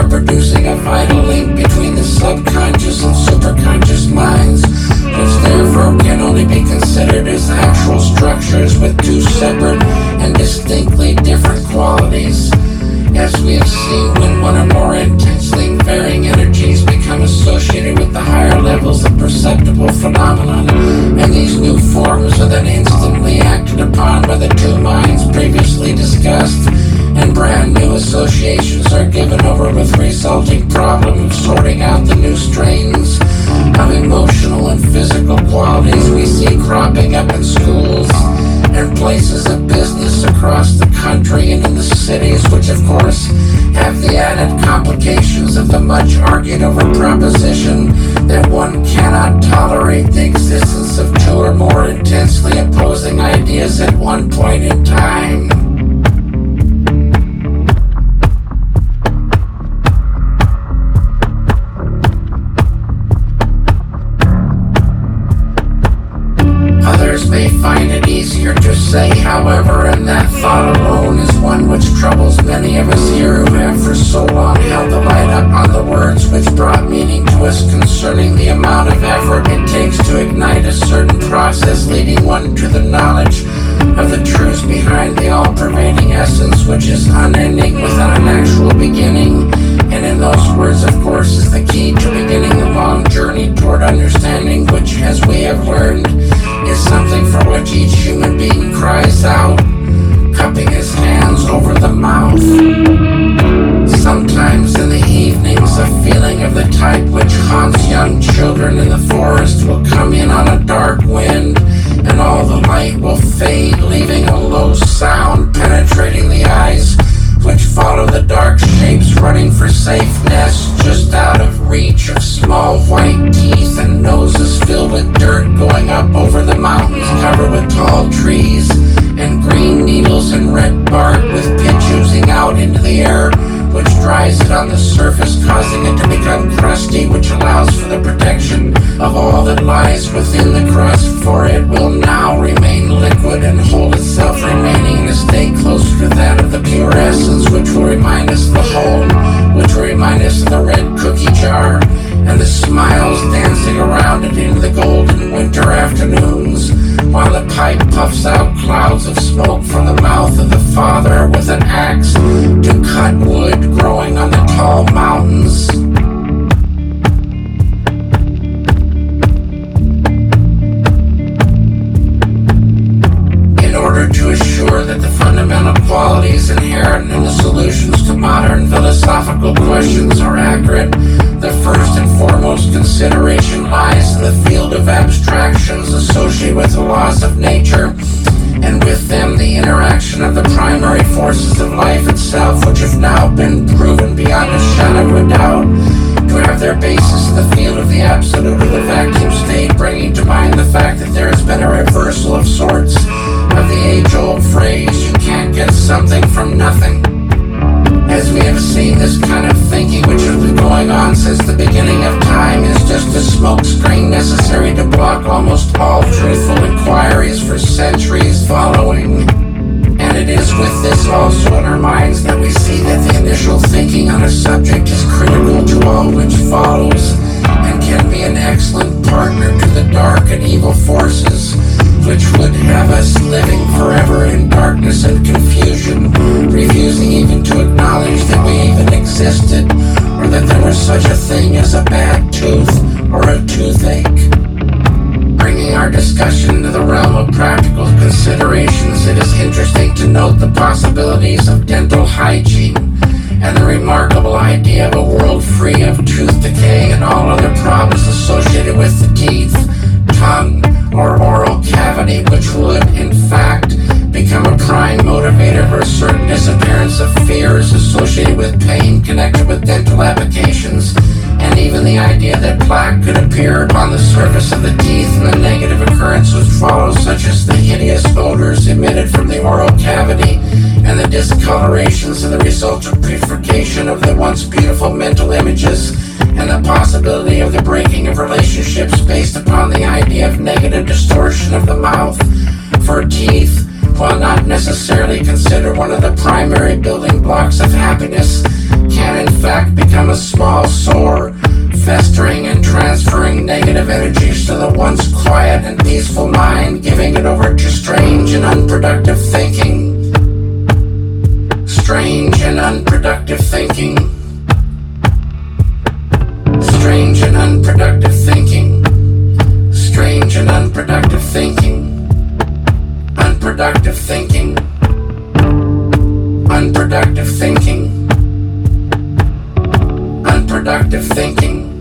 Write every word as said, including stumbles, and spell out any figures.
producing a vital link between the subconscious and superconscious minds, which therefore can only be considered as actual structures with two separate and distinctly different qualities. As we have seen, when one or more intensely varying energies become associated with the higher levels of perceptible phenomenon, and these new forms are then instantly acted upon by the two minds previously discussed, and brand new associations are given over, with the resulting problem of sorting out the new strains of emotional and physical qualities we see cropping up in schools and places of business across the country and in the cities, which of course have the added complications of the much argued over proposition that one cannot tolerate the existence of two or more intensely opposing ideas at one point in time. Others may find it easier to say, however, and that thought alone is one which troubles many of us here who have for so long held the light up on the words which brought meaning to us concerning the amount of effort it takes to ignite a certain process leading one to the knowledge of the truths behind the all-pervading essence which is unending without an actual beginning. And in those words, of course, is the key to beginning the long journey toward understanding, which, as we have learned, is something for which each human being cries out, cupping his hands over the mouth. Sometimes in the evenings, a feeling of the type which haunts young children in the forest will come in on a dark wind, and all the light will fade, leaving a low sound penetrating the eyes, which follow the dark shapes running for safeness just out of reach of small white teeth and noses filled with dirt going up over the mountains covered with tall trees and green needles and red bark with pitch oozing out into the air, which dries it on the surface, causing it to become crusty, which allows for the protection of all that lies within the crust, for it will now remain liquid and hold itself remaining in a state closer to that of the pure essence, which will remind us of the home, which will remind us of the red cookie jar, and the smiles dancing around it in the golden winter afternoons, while the pipe puffs out clouds of smoke from the mouth of the father with an axe to cut wood growing on the tall mountains. In order to assure that the fundamental qualities inherent in the solutions to modern philosophical questions are accurate, the first and foremost consideration lies in the field of abstractions associated with the laws of nature, and with them the interaction of the primary forces of life itself, which have now been proven beyond a shadow of a doubt to have their basis in the field of the absolute or the vacuum state, bringing to mind the fact that there has been a reversal of sorts of the age-old phrase, you can't get something from nothing. As we have seen, this kind of thinking, which has been going on since the beginning of time, is just a smokescreen necessary to block almost all truthful inquiries for centuries following. And it is with this also in our minds that we see that the initial thinking on a subject is critical to all which follows, and can be an excellent partner to the dark and evil forces which would have us living forever in darkness and confusion, refusing even to acknowledge that we even existed, or that there was such a thing as a bad tooth or a toothache. Bringing our discussion to the realm of practical considerations, it is interesting to note the possibilities of dental hygiene and the remarkable idea of a world free of tooth decay and all other problems associated with the teeth, tongue, or oral cavity, which would, in fact, become a prime motivator for a certain disappearance of fears associated with pain connected with dental applications, and even the idea that plaque could appear upon the surface of the teeth and the negative occurrences which follow, such as the hideous odors emitted from the oral cavity and the discolorations and the result of purification of the once beautiful mental images, and the possibility of the breaking of relationships based upon the idea of negative distortion of the mouth. For teeth, while not necessarily considered one of the primary building blocks of happiness, can in fact become a small sore, festering and transferring negative energies to the once quiet and peaceful mind, giving it over to strange and unproductive thinking. Strange and unproductive thinking. Strange and unproductive thinking. Strange and unproductive thinking. Unproductive thinking. Unproductive thinking. Unproductive thinking.